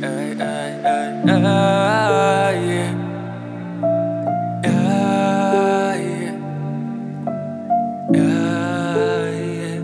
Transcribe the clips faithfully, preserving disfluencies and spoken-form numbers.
эй, эй, эй, эй, эй.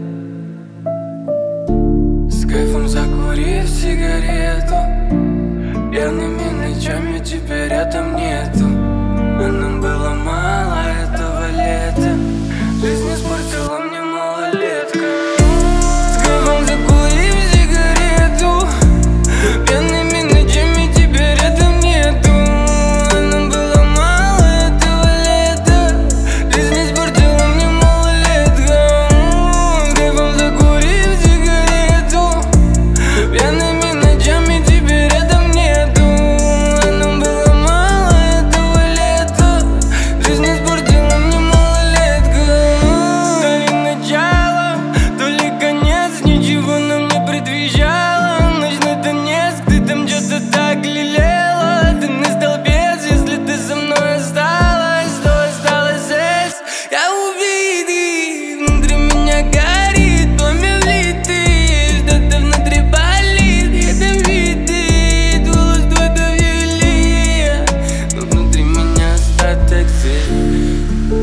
С кайфом закурив сигарету, пьяными ночами тебя рядом нету. А нам было мало этого лета, жизнь испортила мне малолетка. С кайфом закурив сигарету, пьяными ночами тебя рядом нету. А нам было мало этого лета, жизнь испортила мне малолетка. С кайфом закурив сигарету, пьяными ночами тебя рядом нету. А нам было мало этого лета, жизнь испортила мне малолетка. То ли начало, то ли конец, ничего нам не предвещало. Ночной танец, ты там что-то так лелела. Ты не столбец, если ты со мной осталась, то осталась здесь. Я убитый, внутри меня горит, пламя влитый, что-то внутри болит. Ядовитый, голос твой довели, но внутри меня остаток свет.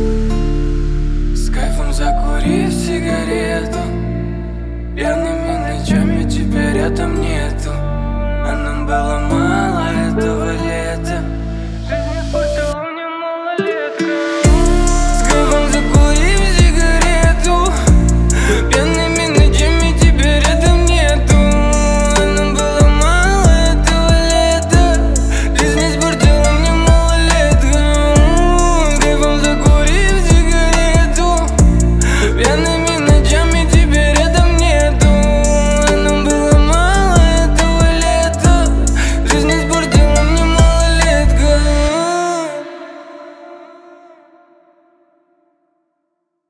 С кайфом закурив сигарету, пьяными ночами тебя рядом нету. А нам было мало